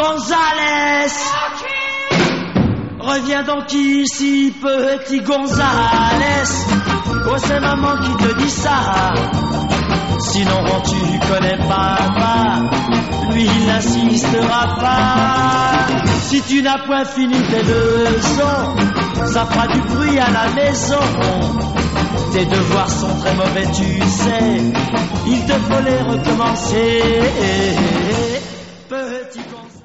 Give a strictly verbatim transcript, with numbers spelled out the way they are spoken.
Gonzalez. Reviens donc ici, petit Gonzalez. Oh, c'est maman qui te dit ça. Sinon, quand tu connais papa, lui, il n'insistera pas. Si tu n'as point fini tes leçons, ça fera du bruit à la maison. Tes devoirs sont très mauvais, tu sais. Il te faut les recommencer. Petit Gonzalez.